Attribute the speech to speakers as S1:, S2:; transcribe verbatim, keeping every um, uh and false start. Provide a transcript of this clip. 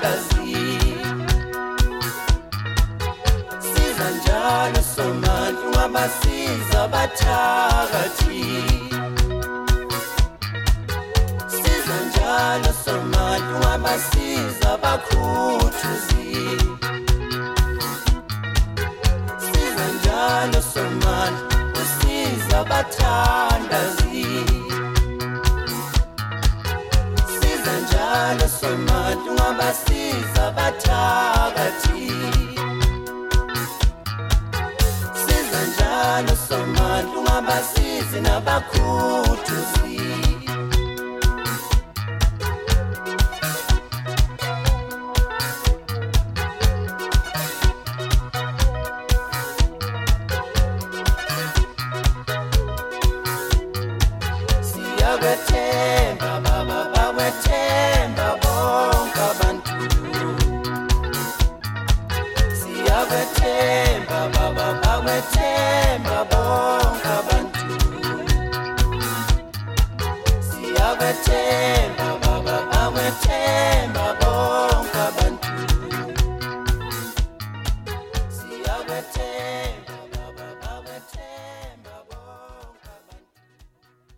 S1: abathandazi siza njalo somandla ungabasiza abathakathi siza njalo somandla ungabasiza abakhuthuzi siza njalo somandla usiza abathandazi njalo somandla ungabasiza abathakathi siza njalo somandla ungabasizi nabakhuthuzi siyabethemba baba bawethemba bonke abantu siyabethemba baba bawethemba bonke